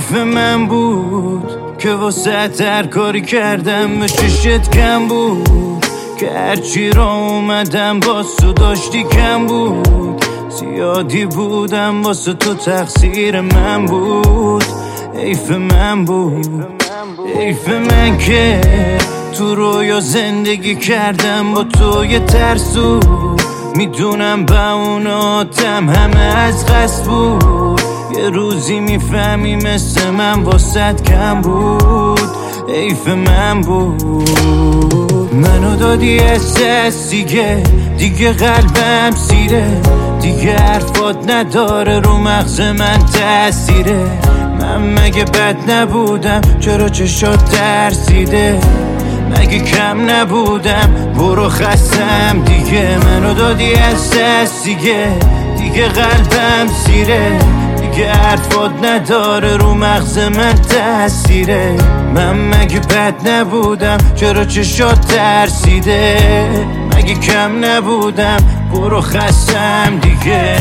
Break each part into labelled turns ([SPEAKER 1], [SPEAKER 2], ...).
[SPEAKER 1] حیف من بود که واسه هر کاری کردم به چشت کم بود، که هرچی را اومدم باز تو داشتی کم بود. زیادی بودم واسه تو تقصیر من بود. حیف من بود، حیف من که تو رویا زندگی کردم با تو یه ترسو. میدونم با اوناتم همه از قصد بود. یه روزی میفهمی مثل من واسد کم بود. حیف من بود. منو دادی احساس دیگه قلبم سیره، دیگه حرفات نداره رو مغز من تأثیره. من مگه بد نبودم چرا چشات ترسیده؟ مگه کم نبودم برو خستم دیگه. منو دادی احساس دیگه قلبم سیره، دیگه حرفات نداره رو مغز من تأثیره. من مگه بد نبودم چرا چشات ترسیده؟ مگه کم نبودم برو خستم دیگه.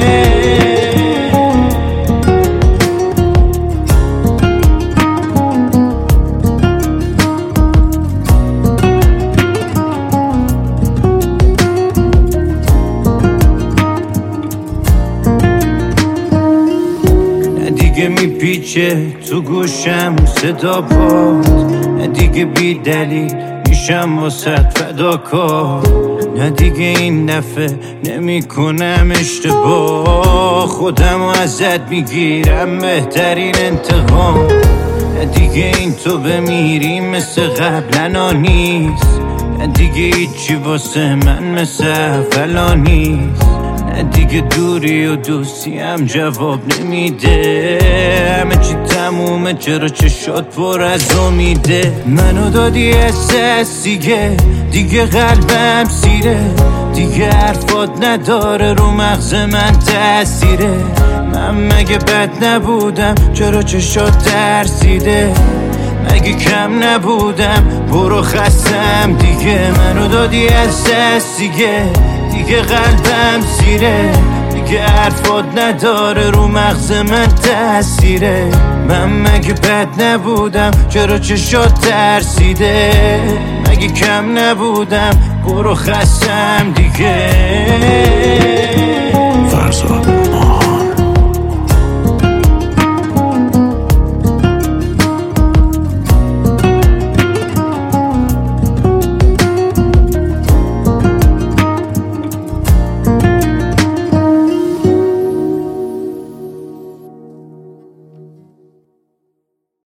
[SPEAKER 1] دیگه میپیچه تو گوشم صدا باد، نه دیگه بی دلیل میشم واسط فداکار. نه دیگه این دفعه نمی کنم اشتباه، خودم ازت میگیرم بهترین انتقام. نه دیگه این تو بمیری مثل قبلنا نیست، نه دیگه هیچی واسه من مثل اولا نیست. نه دیگه دوری و دوستی هم جواب نمیده، همه چی تمومه چرا چشات پر از امیده. منو دادی احساس دیگه قلبم سیره، دیگه حرفات نداره رو مغز من تأثیره. من مگه بد نبودم چرا چشات ترسیده؟ مگه کم نبودم برو خستم دیگه. منو دادی احساس دیگه قلبم سیره، دیگه حرفات نداره رو مغز من تأثیره. من مگه بد نبودم چرا چشات ترسیده؟ مگه کم نبودم برو خستم دیگه.
[SPEAKER 2] فرزاد